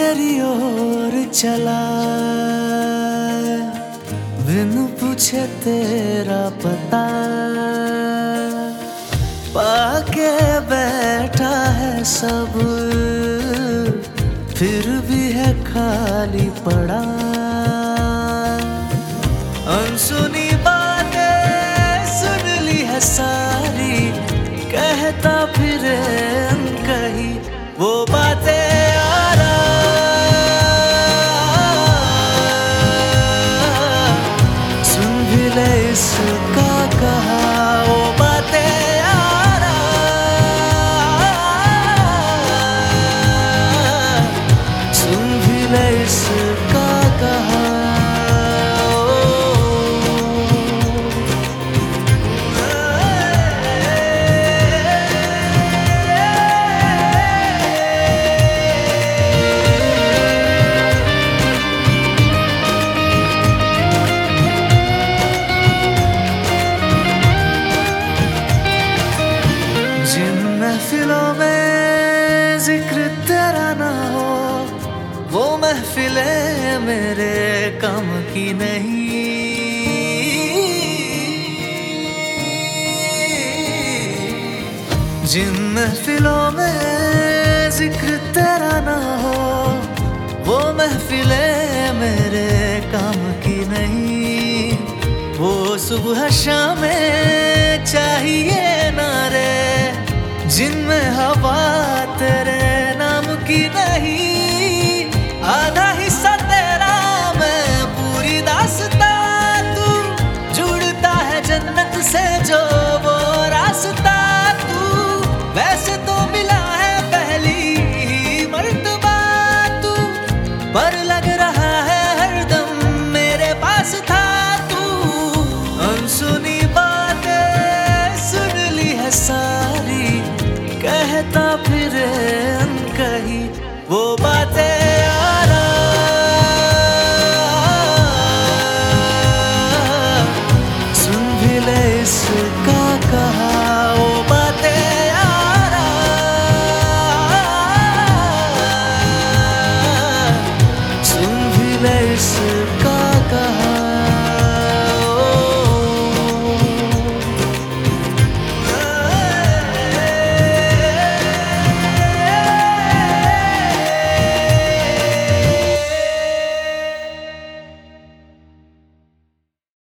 तेरी ओर चला, बिन पूछे तेरा पता, पाके बैठा है सब, फिर भी है खाली पड़ा। अनसुनी बातें सुन ली है सारी, कहता फिरे अनकही वो बातें यारा। सुन भी ले इसका कहा वो बातें यारा, सुन भी ले इसका कहा। जिन महफिलों में जिक्र तेरा ना हो, वो महफिलें मेरे काम की नहीं। जिन महफिलों में जिक्र तेरा ना हो, वो महफिलें मेरे काम की नहीं। वो सुबह शाम चाहिए नारे, जिनमें हवा तेरे नाम की नहीं। आधा हिस्सा तेरा मैं पूरी दास्तां तू, जुड़ता है जन्नत से जो